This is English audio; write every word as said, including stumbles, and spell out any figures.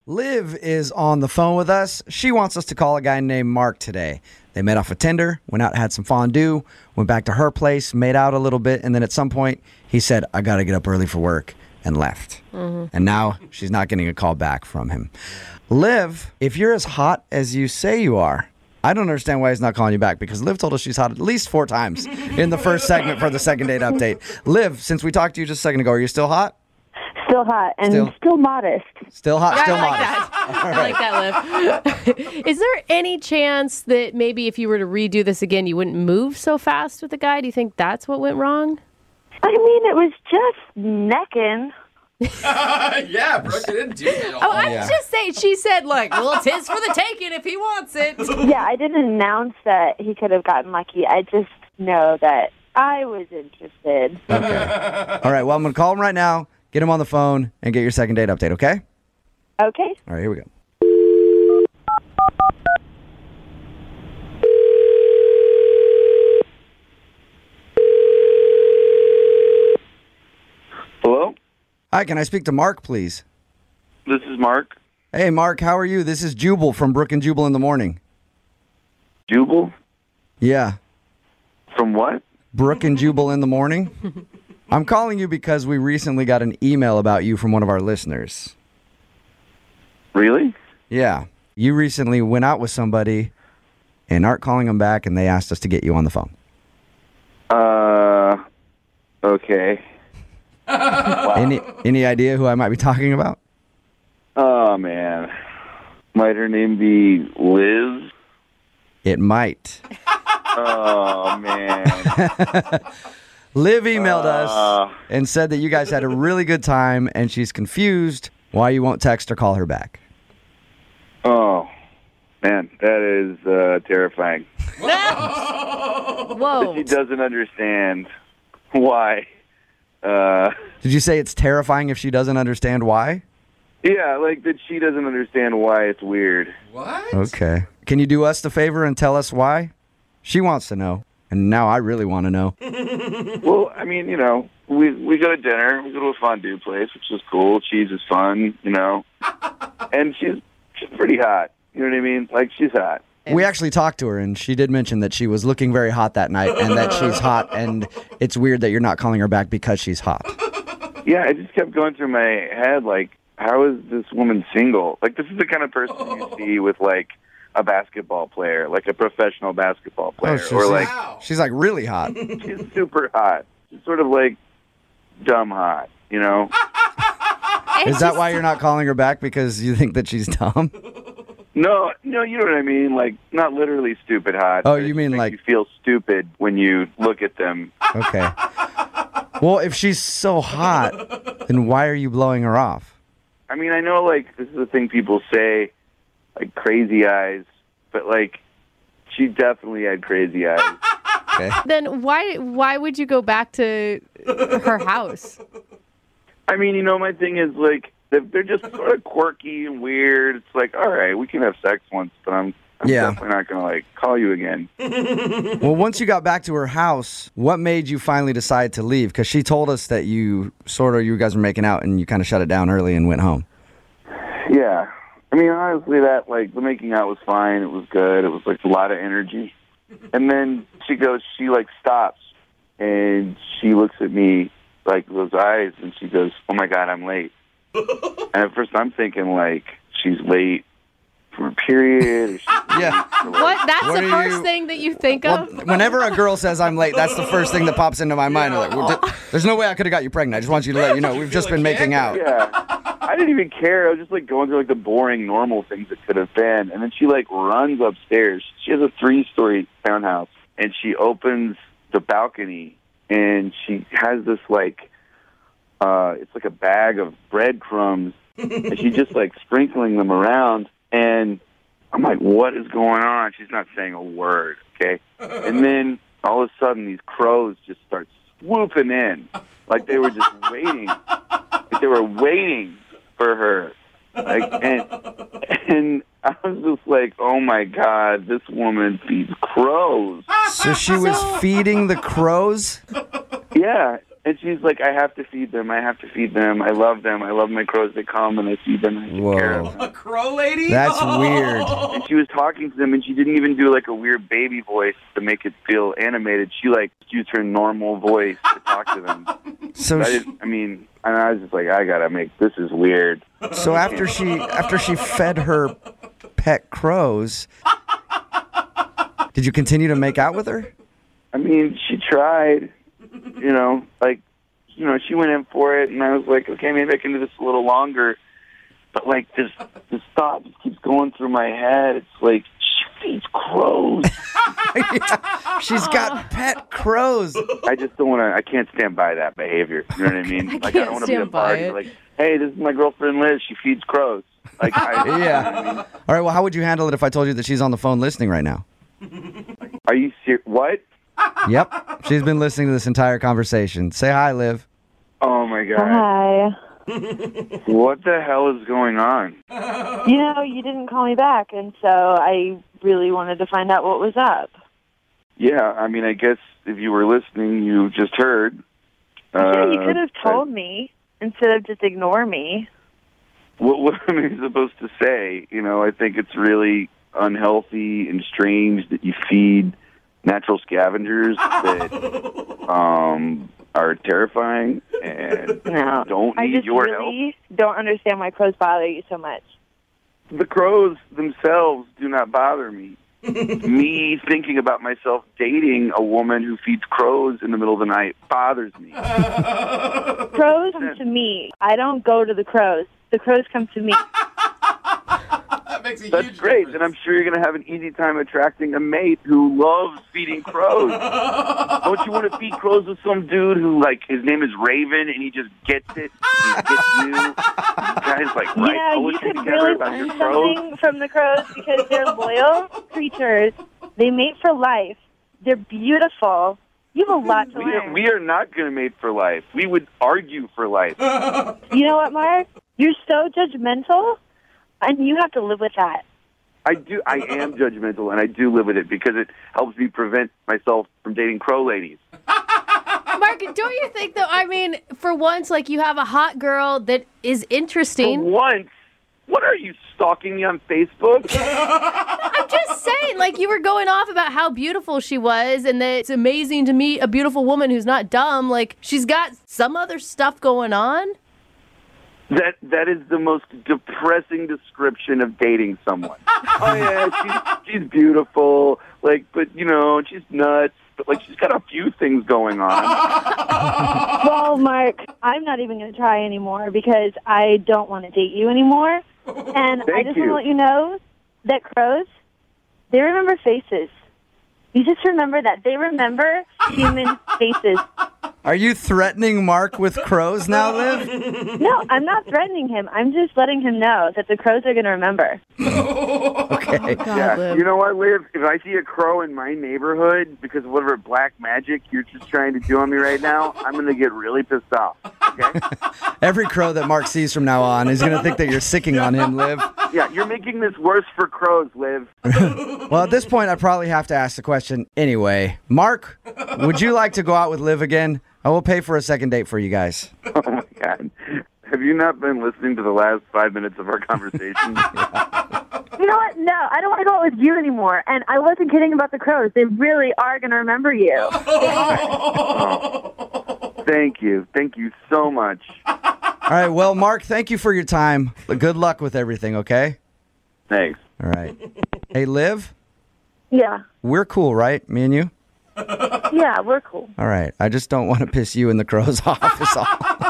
Liv is on the phone with us. She wants us to call a guy named Mark today. They met off of Tinder, went out, had some fondue, went back to her place, made out a little bit, and then at some point he said, I got to get up early for work, and left. Mm-hmm. And now she's not getting a call back from him. Liv, if you're as hot as you say you are, I don't understand why he's not calling you back, because Liv told us she's hot at least four times in the first segment for the second date update. Liv, since we talked to you just a second ago, are you still hot? Still hot and still, still modest. Still hot, yeah, still I like modest. That. I like that, Liv. Is there any chance that maybe if you were to redo this again, you wouldn't move so fast with the guy? Do you think that's what went wrong? I mean, it was just necking. yeah, Brooke didn't do that. Oh, I'm yeah. just saying. She said, like, well, it's his for the taking if he wants it. Yeah, I didn't announce that he could have gotten lucky. I just know that I was interested. Okay. All right, well, I'm going to call him right now, get him on the phone, and get your second date update, okay? Okay. All right, here we go. Hello? Hi, can I speak to Mark, please? This is Mark. Hey, Mark, how are you? This is Jubal from Brooke and Jubal in the Morning. Jubal? Yeah. From what? Brooke and Jubal in the Morning. I'm calling you because we recently got an email about you from one of our listeners. Really? Yeah. You recently went out with somebody and aren't calling them back, and they asked us to get you on the phone. Uh, okay. Wow. Any any idea who I might be talking about? Oh, man. Might her name be Liz? It might. Oh, man. Liv emailed uh, us and said that you guys had a really good time, and she's confused why you won't text or call her back. Oh, man, that is uh, terrifying. Whoa. She doesn't understand why. Uh, Did you say it's terrifying if she doesn't understand why? yeah, like that she doesn't understand why it's weird. What? Okay. Can you do us the favor and tell us why? She wants to know, and now I really want to know. Well, I mean, you know, we we go to dinner, we go to a fondue place, which is cool. Cheese is fun, you know, and she's she's pretty hot. You know what I mean? Like, she's hot. We actually talked to her, and she did mention that she was looking very hot that night, and that she's hot, and it's weird that you're not calling her back because she's hot. Yeah, it just kept going through my head, like, how is this woman single? Like, this is the kind of person you see with, like, a basketball player, like a professional basketball player, she's, or like she's like really hot. she's super hot. She's sort of like dumb hot, you know? Is that why you're not calling her back, because you think that she's dumb? No, no, you know what I mean? Like, not literally stupid hot. Oh, you mean like... You feel stupid when you look at them. Okay. Well, if she's so hot, then why are you blowing her off? I mean, I know, like, this is the thing people say, like, crazy eyes, but, like, she definitely had crazy eyes. Okay. Then why why would you go back to her house? I mean, you know, my thing is, like, they're just sort of quirky and weird. It's like, all right, we can have sex once, but I'm, I'm Yeah. definitely not going to, like, call you again. Well, once you got back to her house, what made you finally decide to leave? Because she told us that you sort of, you guys were making out and you kind of shut it down early and went home. Yeah. I mean, honestly, that, like, the making out was fine. It was good. It was, like, a lot of energy. And then she goes, she, like, stops, and she looks at me, like, those eyes, and she goes, oh, my God, I'm late. And at first I'm thinking, like, she's late for a period. Or she's Yeah. for, like, What? That's What the are first you- thing that you think Well, of? whenever a girl says I'm late, that's the first thing that pops into my mind. Like, well, th- there's no way I could have got you pregnant. I just want you to let you know we've just been making out. Yeah. I didn't even care. I was just, like, going through, like, the boring, normal things that could have been. And then she, like, runs upstairs. She has a three-story townhouse. And she opens the balcony, and she has this, like, uh, it's like a bag of breadcrumbs. And she's just, like, sprinkling them around. And I'm like, what is going on? She's not saying a word, okay? And then all of a sudden, these crows just start swooping in. Like they were just waiting. Like they were waiting for her. Like, and, and I was just like, oh, my God, this woman feeds crows. So she was feeding the crows? Yeah. And she's like, I have to feed them. I have to feed them. I love them. I love my crows. They come and I feed them. And I take care of Whoa. them. crow lady? That's Oh. weird. And she was talking to them, and she didn't even do like a weird baby voice to make it feel animated. She like used her normal voice to talk to them. So, I, she, did, I mean, and I was just like, I gotta make this is weird. so after she after she fed her pet crows, did you continue to make out with her? I mean, she tried, you know, like, you know, she went in for it, and I was like, okay, maybe I can do this a little longer. But, like, this, this thought just keeps going through my head. It's like, she feeds crows. Yeah, she's got pet crows. I just don't want to, I can't stand by that behavior. You know what I mean? I like, I can't don't want to be a stand by party. it. Like, hey, this is my girlfriend Liz. She feeds crows. Like, I, Yeah. All right, well, how would you handle it if I told you that she's on the phone listening right now? Are you serious? What? Yep. She's been listening to this entire conversation. Say hi, Liv. Oh, my God. Hi. What the hell is going on? You know, you didn't call me back, and so I really wanted to find out what was up. Yeah, I mean, I guess if you were listening, you just heard. Yeah, you Uh, could have told me instead of just ignore me. What, what am I supposed to say? You know, I think it's really unhealthy and strange that you feed natural scavengers that um, are terrifying and No, don't I need just your help. really don't understand why crows bother you so much. The crows themselves do not bother me. Me thinking about myself dating a woman who feeds crows in the middle of the night bothers me. Crows come to me. I don't go to the crows. The crows come to me. That makes a That's huge great. difference. Then I'm sure you're going to have an easy time attracting a mate who loves feeding crows. Don't you want to feed crows with some dude who, like, his name is Raven and he just gets it? He gets you. You guys, like, write Yeah, you poetry could together really about your learn crows? something from the crows because they're loyal creatures. They mate for life. They're beautiful. You have a lot to We are, learn. we are not going to mate for life. We would argue for life. You know what, Mark? You're so judgmental, and you have to live with that. I do. I am judgmental, and I do live with it because it helps me prevent myself from dating crow ladies. Mark, don't you think though? I mean, for once, like you have a hot girl that is For interesting. once, what are you, stalking me on Facebook? I'm just saying, like you were going off about how beautiful she was, and that it's amazing to meet a beautiful woman who's not dumb. Like she's got some other stuff going on. That that is the most depressing description of dating someone. Oh yeah, she's she's beautiful, like, but you know, she's nuts, but like she's got a few things going on. Well, Mark, I'm not even going to try anymore because I don't want to date you anymore. And I Thank just you. want to let you know that crows, they remember faces. You just remember that. They remember human faces. Are you threatening Mark with crows now, Liv? No, I'm not threatening him. I'm just letting him know that the crows are going to remember. Okay. God, Yeah, Liv. you know what, Liv? If I see a crow in my neighborhood because of whatever black magic you're just trying to do on me right now, I'm going to get really pissed off. Okay? Every crow that Mark sees from now on is going to think that you're sicking on him, Liv. Yeah, you're making this worse for crows, Liv. Well, at this point, I probably have to ask the question anyway. Mark, would you like to go out with Liv again? I will pay for a second date for you guys. Oh my God. Have you not been listening to the last five minutes of our conversation? You know what? No, I don't want to go out with you anymore. And I wasn't kidding about the crows. They really are going to remember you. Thank you. Thank you so much. All right, well, Mark, thank you for your time. Good luck with everything, okay? Thanks. All right. Hey, Liv, Yeah. we're cool, right? Me and you? Yeah, we're cool. All right. I just don't want to piss you and the crows off is all.